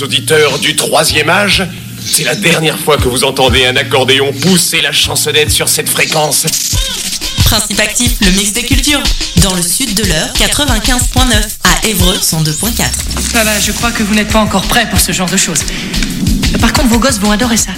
chers auditeurs du troisième âge, c'est la dernière fois que vous entendez un accordéon pousser la chansonnette sur cette fréquence. Principe actif, le mix des cultures. Dans le sud de l'Eure, 95.9. À Évreux, 102.4. Voilà, je crois que vous n'êtes pas encore prêts pour ce genre de choses. Par contre, vos gosses vont adorer ça.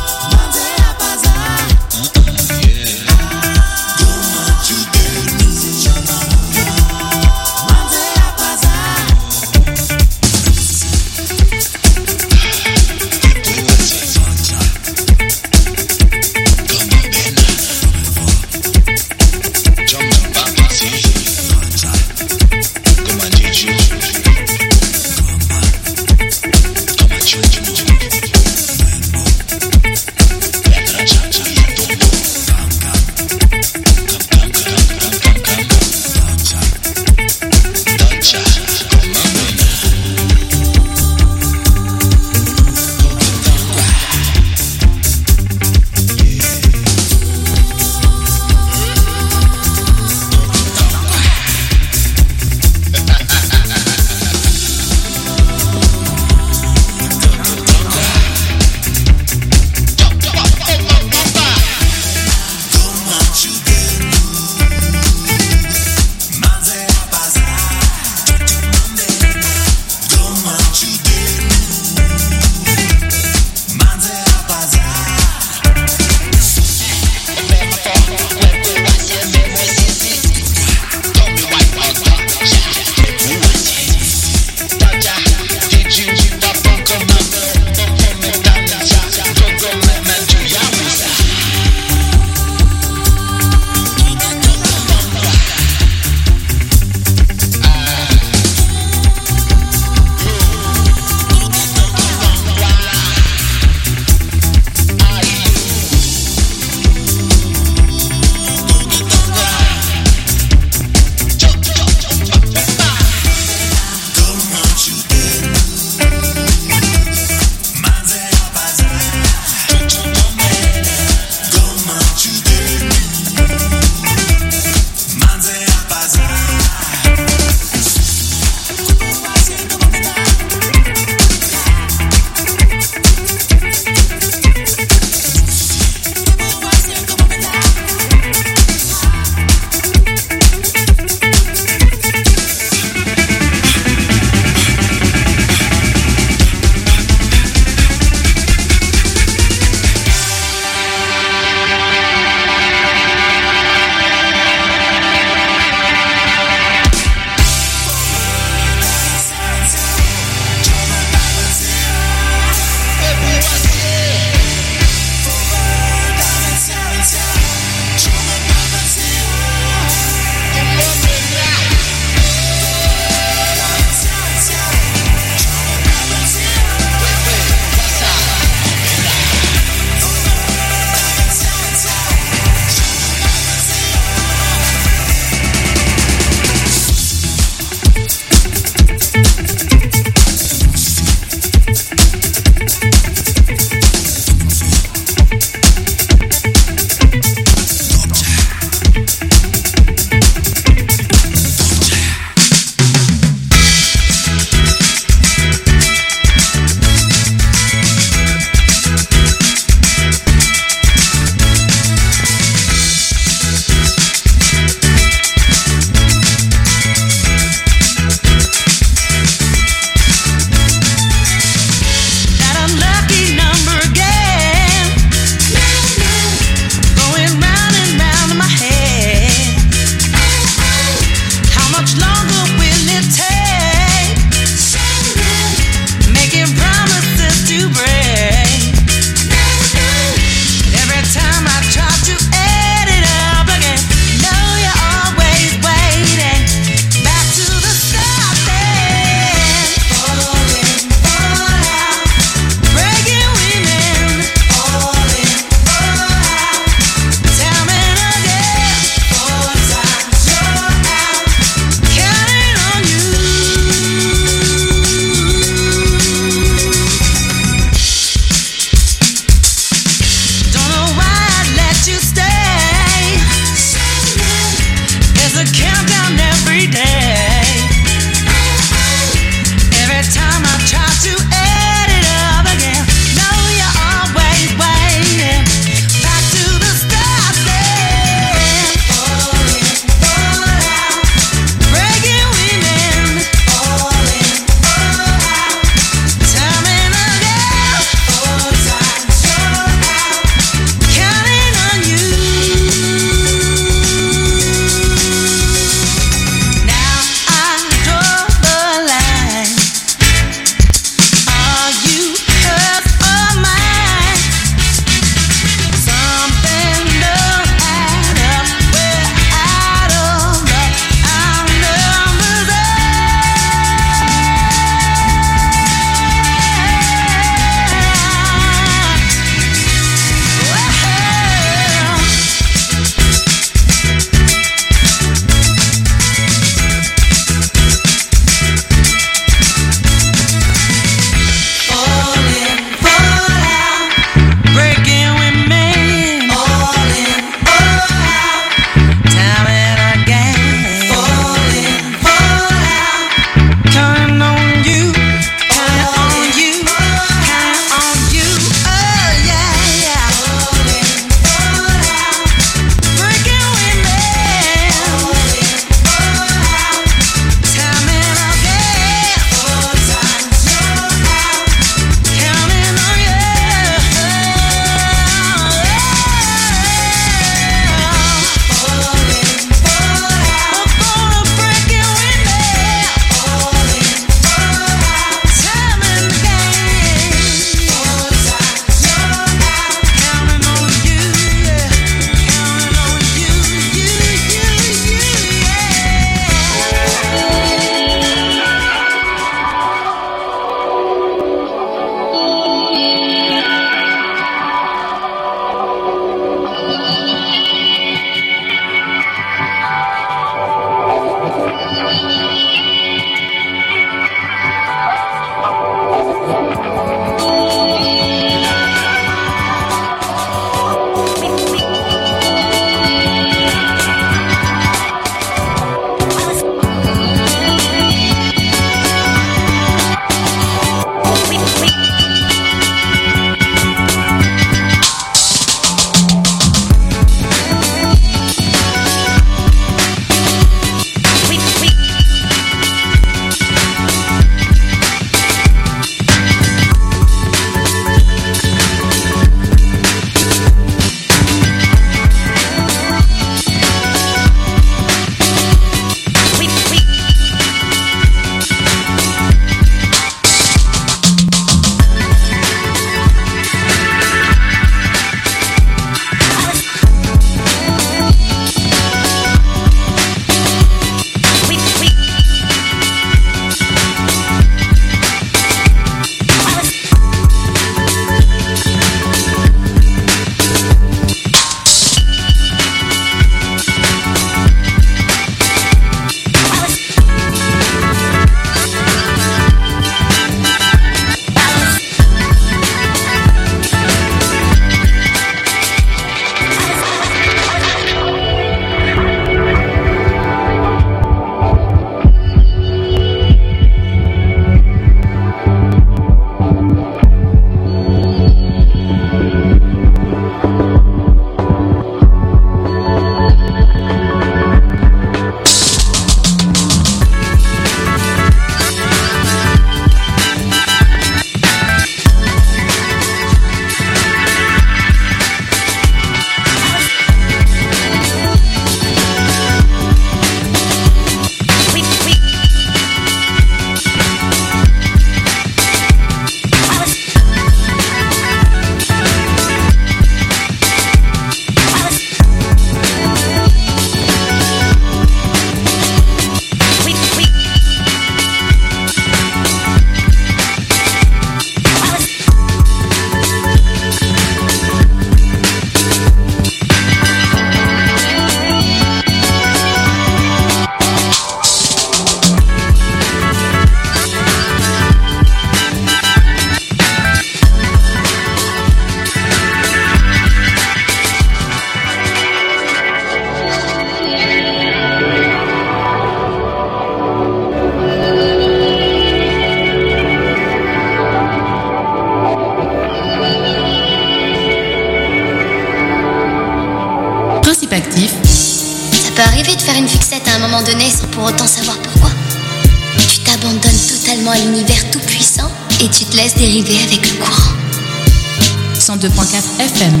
moment donné sans pour autant savoir pourquoi. Tu t'abandonnes totalement à l'univers tout-puissant et tu te laisses dériver avec le courant. 102.4 FM.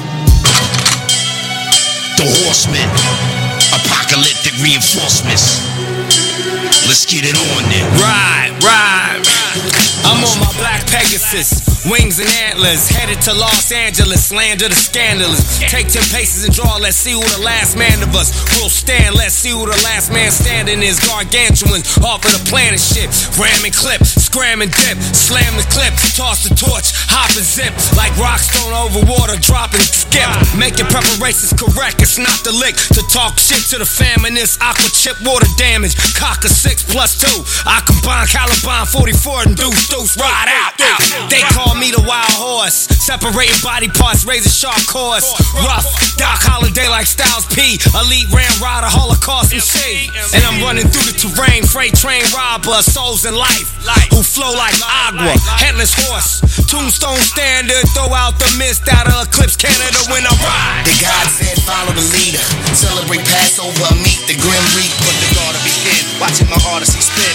The Horsemen, apocalyptic reinforcements. Let's get it on then. Ride. I'm on my black Pegasus, wings and antlers, headed to Los Angeles, land of the scandalous. Take 10 paces and draw, let's see who the last man of us will stand. Let's see who the last man standing is. Gargantuan, off of the planet shit. Ram and clip, scram and dip, slam the clip, toss the torch, hop and zip. Like rockstone over water, drop and skip. Making preparations correct, it's not the lick to talk shit to the famine. This aqua chip water damage, cock a 6+2. I combine Caliban 44 and deuce, ride out. They call me the wild horse, separating body parts, razor sharp course. Rough, Doc Holiday like Styles P, elite ram rider, Holocaust MC. And I'm running through the terrain, freight train robber, souls in life, who flow like agua, headless horse. Tombstone standard, throw out the mist out of Eclipse Canada when I ride. The God said follow the leader, celebrate Passover, meet the Grim Reaper. The God to begin, watching my Odyssey spin.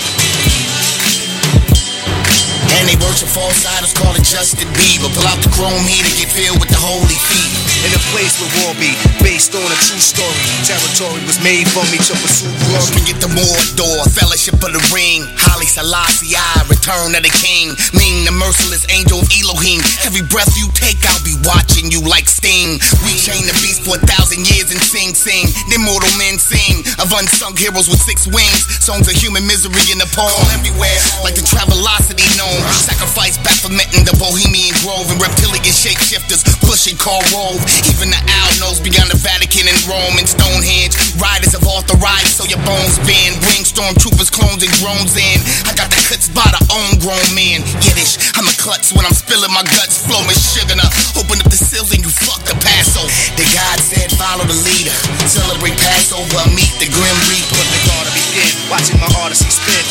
And they worship false idols, call it Justin Bieber. Pull out the chrome heater, get filled with the holy fever. In a place where war be based on a true story. Territory was made for me to pursue glory. We get the Mordor, Fellowship of the Ring. Haile Selassie, Return of the King. Ming, the merciless angel of Elohim. Every breath you take, I'll be watching you like Sting. We chain the beast for 1,000 years and sing. Then mortal men sing of unsung heroes with 6 wings. Songs of human misery in the poem everywhere, like the Travelocity gnome. Sacrifice Baphomet in the Bohemian Grove, and reptilian shapeshifters pushing Karl Rove. Even the owl knows beyond the Vatican and Rome and Stonehenge. Riders have authorized so your bones bend. Bring stormtroopers, clones and drones in. I got the cuts by the grown man. Yiddish, I'm a klutz when I'm spilling my guts. Flowing sugar now. Open up the seals and you fuck the Passover. The God said follow the leader, celebrate Passover, meet the Grim Reaper. The God to begin, watching my Odyssey spin.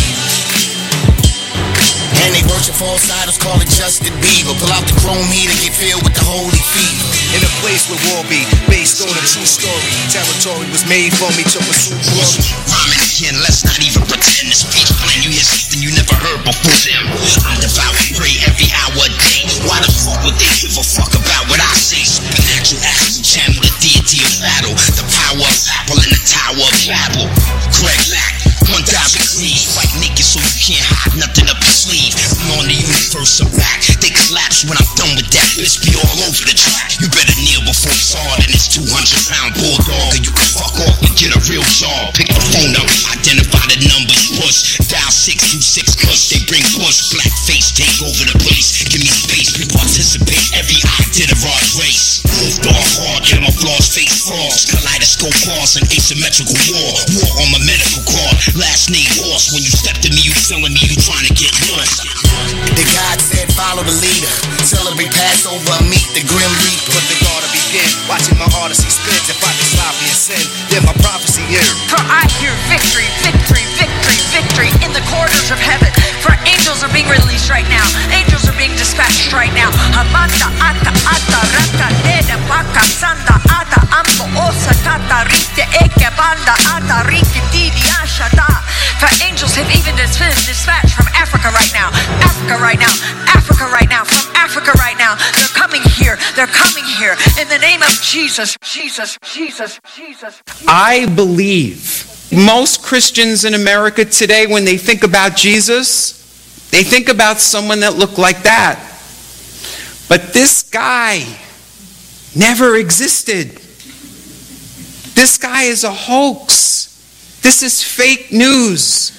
And they worship false idols, call it Justin Bieber. Pull out the chrome heater, get filled with the holy fever. In a place where war be based on a true story. Territory was made for me to pursue glory. Rhyming again, let's not even pretend to speak when you hear something you never heard before them. I devour and pray every hour a day. Why the fuck would they give a fuck about what I say? Supernatural actions channel the deity of battle. The power of Apple and the Tower of Babel. Greg Lack, 1,000 degrees. Fight naked so you can't hide nothing up your sleeve. I'm on the universe of back. They collapse when I'm done with that. Bitch be all over the track. You better kneel before it's hard and it's 200-pound bulldog. Or you can fuck off and get a real job. Pick the phone up, identify the numbers, push. Dial 626 cause they bring push. Black face, take over the place. Give me space, we participate. Every eye did a rod race. Moved off hard, camouflage face frost. Kaleidoscope cross, an asymmetrical war. War on my medical card. Last name horse. When you step to me, you feeling me, you trying to get lost. The God said follow the leader, celebrate Passover, meet the Grim Reaper. But the God to begin, watching my Odyssey spins. If I can stop me and sin, then my prophecy here. For I hear victory, victory, victory, victory in the corridors of heaven. For angels are being released right now. Angels are being dispatched right now. Hamanda ata ata raka deda baka sanda ata ambo osa tata rite eke banda ata rike didi ashata. For angels have even been dispatched from Africa right now. Africa right now. Africa right now. From Africa right now. They're coming here. They're coming here. In the name of Jesus. Jesus. Jesus. Jesus. I believe most Christians in America today, when they think about Jesus, they think about someone that looked like that. But this guy never existed. This guy is a hoax. This is fake news.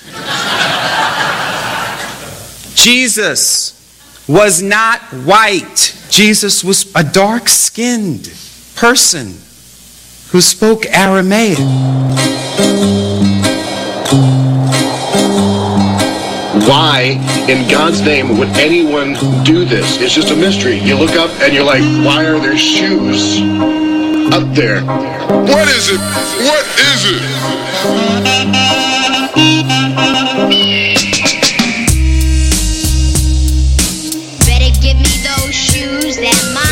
Jesus was not white. Jesus was a dark-skinned person who spoke Aramaic. Why, in God's name, would anyone do this? It's just a mystery. You look up and you're like, why are there shoes up there? What is it? What is it? Better give me those shoes, they're mine.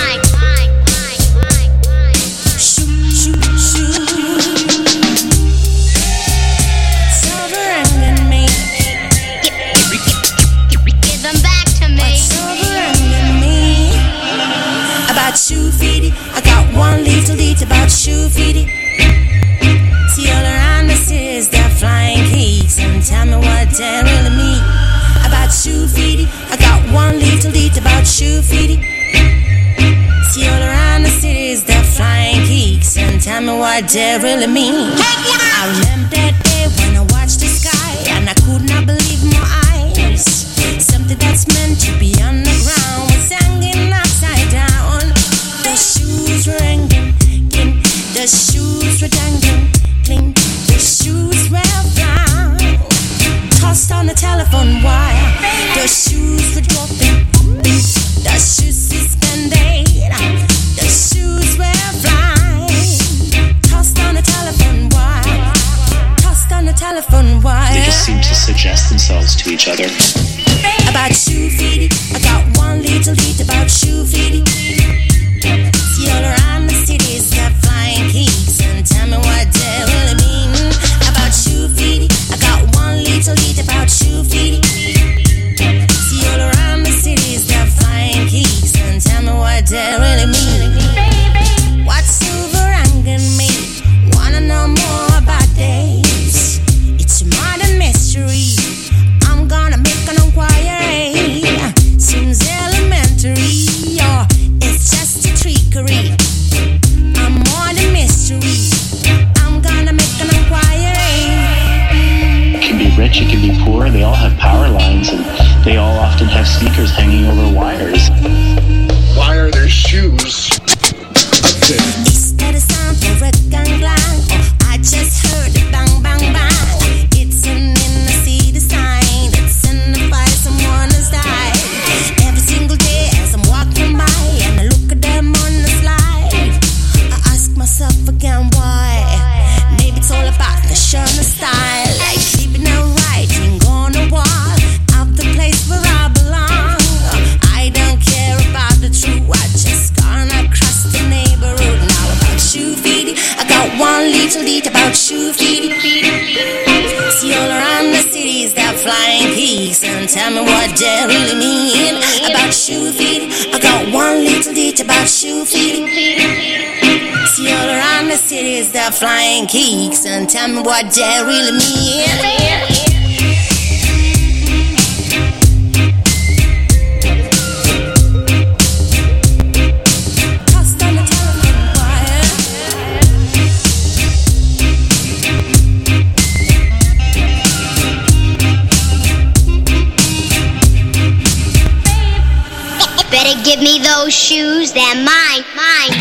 little bit about shoe feeding. See all around the cities, they're flying geeks, and tell me what they really mean about shoe feeding. I got one little bit about shoe feeding. See all around the cities, they're flying geeks, and tell me what they really mean. I remember that day when I watched the sky, and I could not believe my eyes. Something that's meant to be on the ground was hanging upside down. The shoes were hanging, the shoes were dangling, the shoes were flying, tossed on the telephone wire. The shoes were dropping, the shoes suspended, the shoes were flying, tossed on the telephone wire, tossed on the telephone wire. They just seem to suggest themselves to each other. About shoe feeding, I got one little bit about shoe feeding. See all around the cities, they're flying geeks, and tell me what they really mean about shoe feeding. I got one little bit about shoe feeding. See all around the cities, they're flying geeks, and tell me what they really mean. What's overhanging me? Wanna know more about this? It's a modern mystery. I'm gonna make an inquiry. Seems elementary, or it's just a trickery. I'm more than mystery. I'm gonna make an inquiry. It can be rich, it can be poor. They all have power lines, and they all often have sneakers hanging over wires. Why are there shoes up there? Is that a sound for a gang gang? Oh, I just heard a bang bang bang. It's an inner city sign that signifies someone has died. Every single day as I'm walking by and I look at them on the slide, I ask myself again why. Maybe it's all about fashion and style, like keeping it writing on the wall of the place where I belong. I don't care about the truth, I just gonna cross the neighborhood. Now about shoe feeding, I got one little bit about shoe feeding. See all around the cities, they're flying geeks, and tell me what they really mean about shoe feeding. I got one little bit about shoe feeding. See all around the cities, they're flying geeks, and tell me what they really mean. Better give me those shoes, they're mine, mine.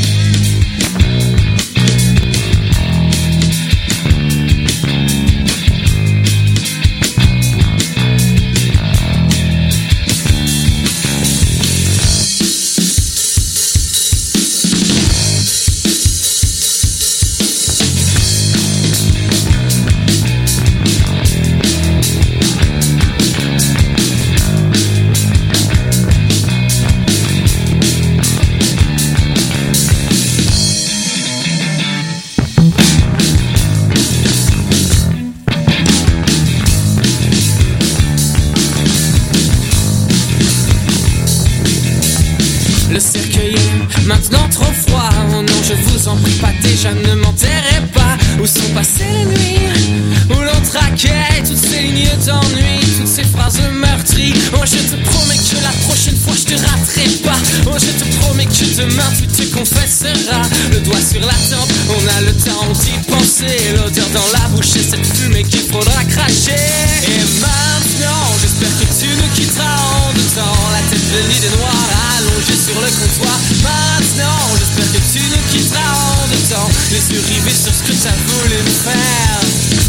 Le cercueil est maintenant trop froid. Oh non, je vous en prie, pas déjà, ne m'enterrez pas. Où sont passées les nuits où l'on traquait toutes ces lignes d'ennui, toutes ces phrases meurtries. Oh, je te promets que la prochaine fois je te raterai pas. Oh, je te promets que demain tu te confesseras. Le doigt sur la tempe, on a le temps d'y penser. L'odeur dans la bouche et cette fumée qu'il faudra cracher. Et maintenant, j'espère que tu nous quitteras en deux temps. La tête venue des noirs allongée sur le comptoir. Maintenant, j'espère que tu nous quitteras en deux temps. Les yeux rivés sur ce que t'as voulu me faire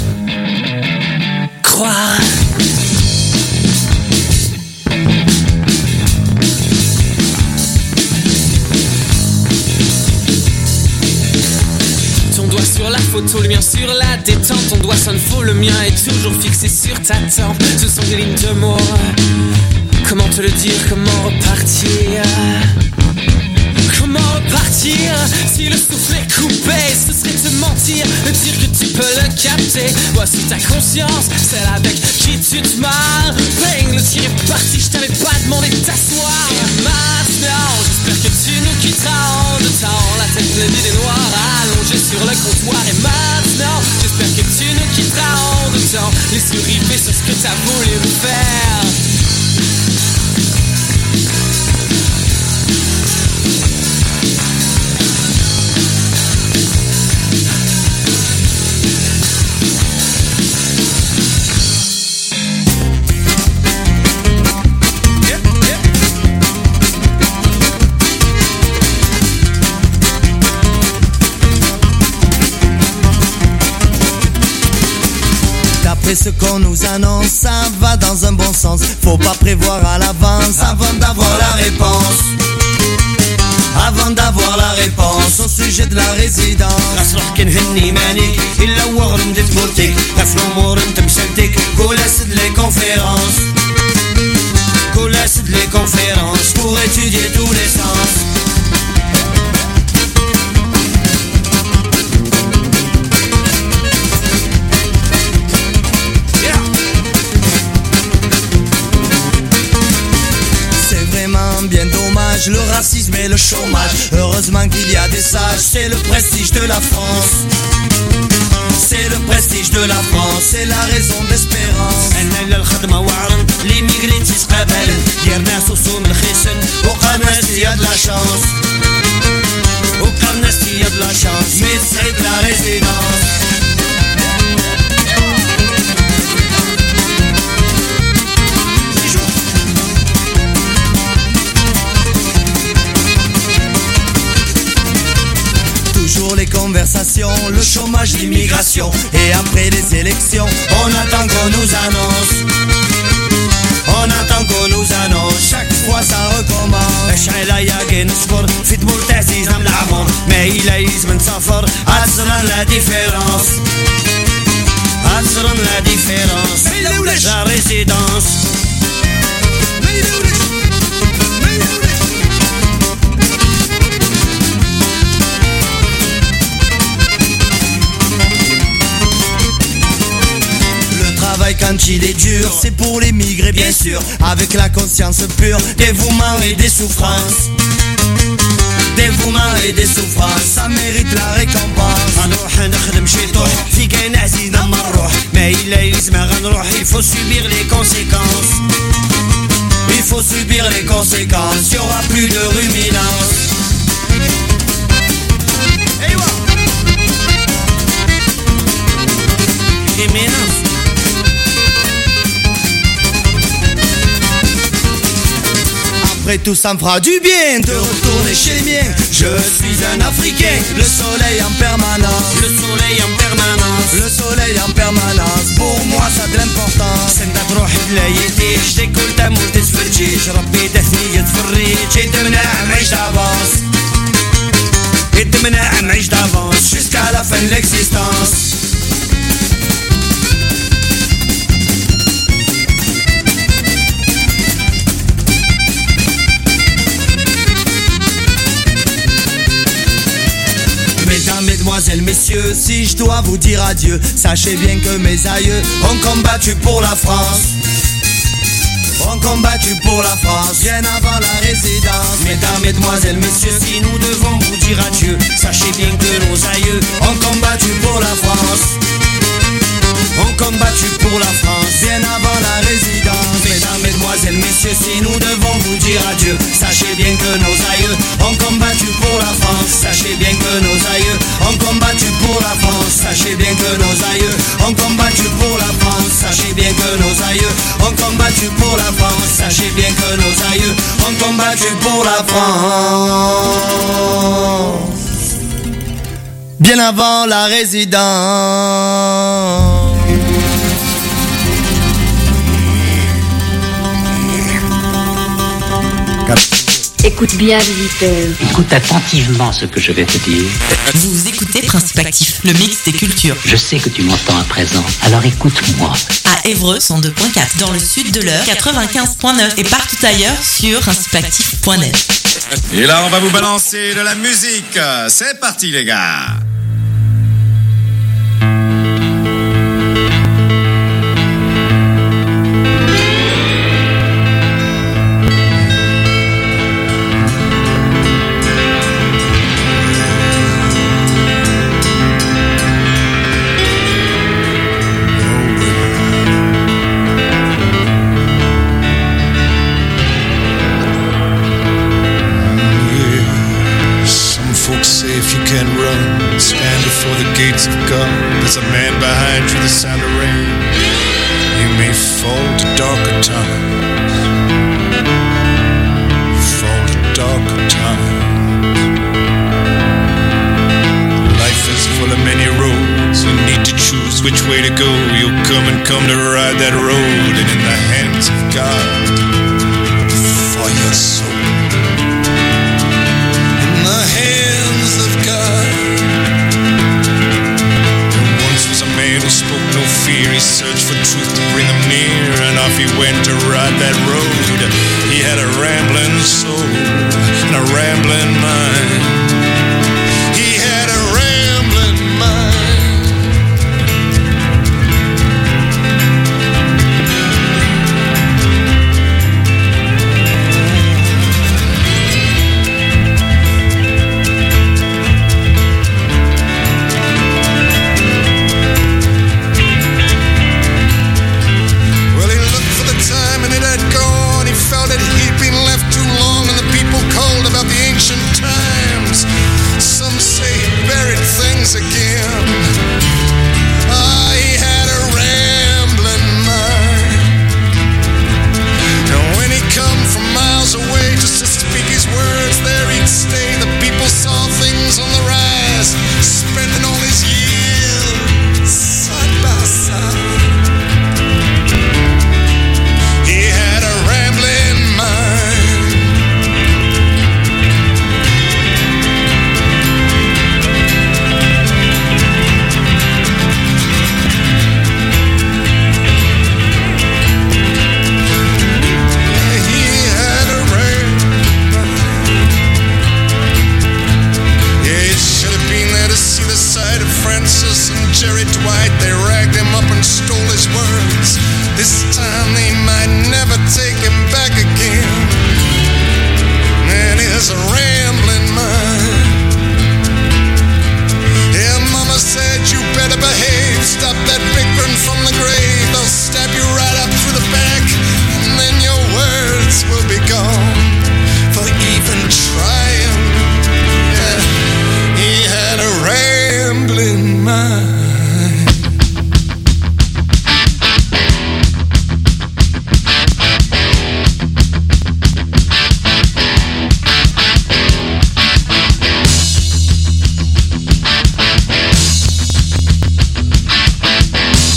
croire. Ton doigt sur la photo, le mien sur la détente. Ton doigt sonne faux, le mien est toujours fixé sur ta tempe. Ce sont des lignes de mots. Comment te le dire, comment repartir? Comment repartir si le souffle est coupé? Ce serait te mentir, de dire que tu peux le capter. Voici ta conscience, celle avec qui tu te marres. Bang, le tir est parti, je t'avais pas demandé de t'asseoir. Et maintenant, j'espère que tu nous quitteras en deux temps. La tête pleine des Les yeux rivés sur ce que t'as voulu me faire. D'après ce qu'on nous annonce, ça va dans un bon sens. Faut pas prévoir à l'avance avant d'avoir la réponse. Avant d'avoir la réponse au sujet de la résidence. غصرح كنهني مانيك إلا وغرم ديت بوتيك غف الأمور انت مسلتك قول أسد لي كونفيرونس قول أسد لي كونفيرونس pour étudier tous les sens. Bien dommage, le racisme et le chômage. Heureusement qu'il y a des sages, c'est le prestige de la France. C'est le prestige de la France, c'est la raison d'espérance. أنا للخدمة وعرن ليميغريت تقابلن دير ناس وصوم الخيسن وقال ناس يا de la chance وقال ناس يا de la chance mais c'est de la résidence. Toujours les conversations, le chômage, l'immigration. Et après les élections, on attend qu'on nous annonce. On attend qu'on nous annonce. Chaque fois ça recommence. اشعل يا كي نصبر في طبول تعزيز من العمر ما إلا يزمن سفر عزران لا ديفيرونس عزران لا ديفيرونس لا ريزيدونس. Quand il est dur, c'est pour l'émigré bien sûr, avec la conscience pure, dévouement et des souffrances. Dévouement et des souffrances, ça mérite la récompense. غنروح نخدم شي طوح في كاين عزيزنا ما نروح ما إلا يلزمها غنروح. Il faut subir les conséquences. Il faut subir les conséquences, y aura plus de ruminance. Après tout ça me fera du bien de retourner chez les miens. Je suis un Africain, le soleil en permanence. Le soleil en permanence. Le soleil en permanence, pour moi ça a de l'importance. سنت تروح بلايتي شتي كل تمول تسفرجيش ربي تثنية تفريج يدمنا معيش دافونس يدمنا معيش دافونس jusqu'à la fin de l'existence. Mesdemoiselles, messieurs, si je dois vous dire adieu, sachez bien que mes aïeux ont combattu pour la France. Ont combattu pour la France, bien avant la résidence. Mesdames, mesdemoiselles, messieurs, si nous devons vous dire adieu, sachez bien que nos aïeux ont combattu pour la France. Ont combattu pour la France, bien avant la résidence. Mesdames, mesdemoiselles, messieurs, si nous devons vous dire adieu, sachez bien que nos aïeux ont combattu pour la France. Sachez bien que nos aïeux ont combattu pour la France. Sachez bien que nos aïeux ont combattu pour la France. Sachez bien que nos aïeux ont combattu pour la France. Sachez bien que nos aïeux ont combattu pour la France. Bien avant la résidence. Écoute bien, visiteur. Écoute attentivement ce que je vais te dire. Vous écoutez Principe Actif, le mix des cultures. Je sais que tu m'entends à présent, alors écoute-moi. À Évreux, 102.4, dans le sud de l'Eure, 95.9 et partout ailleurs sur principeactif.net. Et là, on va vous balancer de la musique. C'est parti, les gars. gates of God, there's a man behind you, the sound of rain. You may fall to darker times, fall to darker times. Life is full of many roads, you need to choose which way to go. You'll come to ride that road, and in the hands of God, for your soul. In the hands of God. There once was a man who spoke no fear. He searched for truth to bring him near, and off he went to ride that road. He had a rambling soul and a rambling mind.